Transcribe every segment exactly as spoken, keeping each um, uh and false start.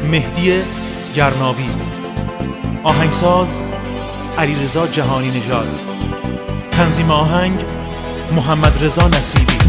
مهدی گرناوی، آهنگساز علیرضا جهانی نژاد، تنظیم آهنگ محمد رضا نصیری.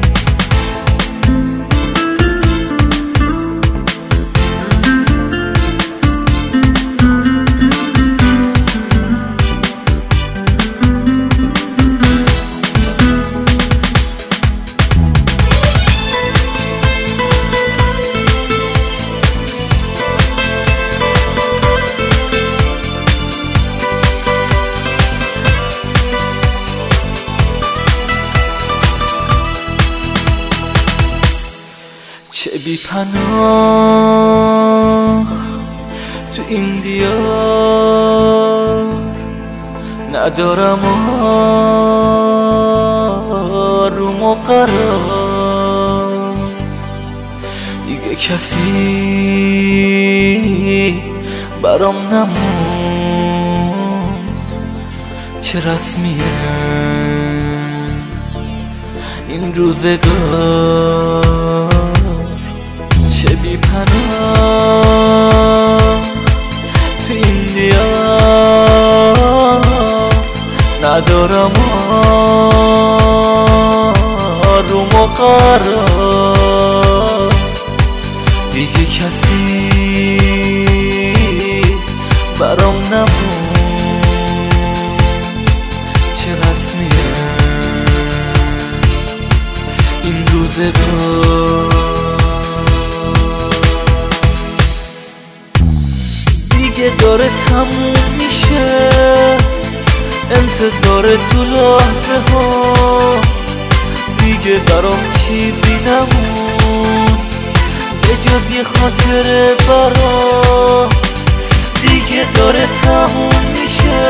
چه بی پناه تو این دیار، ندارم آروم و قرار. دیگه کسی برام نموند، چه رسمیه این روزگار. چه بی پناه تو این دیار، ندارم آروم و قرار. دیگه کسی برام نموند، چه رسمیه این روزگار. دیگه داره تموم میشه انتظار تو لحظه ها، دیگه برام چیزی نمون به جز یه خاطره برام. دیگه داره تموم میشه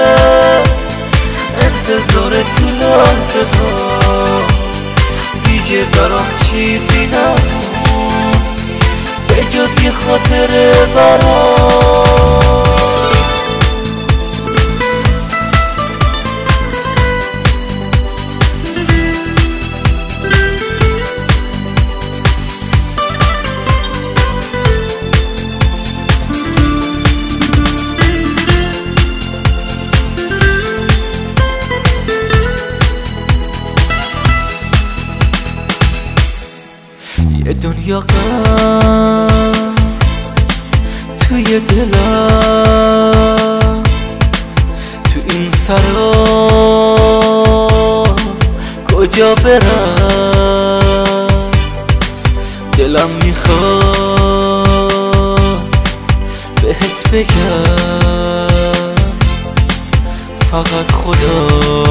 انتظار تو لحظه ها، دیگه برام چیزی نمون به جز یه خاطره برام. یه دنیا غم توی دلم، تو این سرا کجا برم؟ دلم میخواد بهت بگم فقط خدا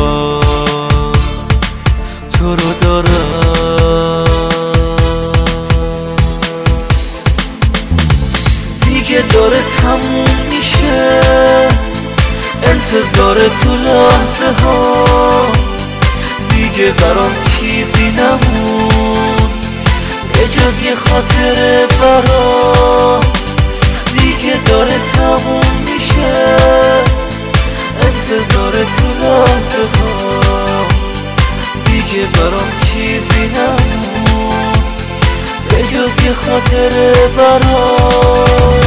تو رو دارم. دیگه داره تموم میشه انتظار تو لحظه ها، دیگه برام چیزی نمون به جز یه خاطره برام. دیگه داره تموم میشه انتظار تو لحظه ها، دیگه برام چیزی نمون به جز یه خاطره برام.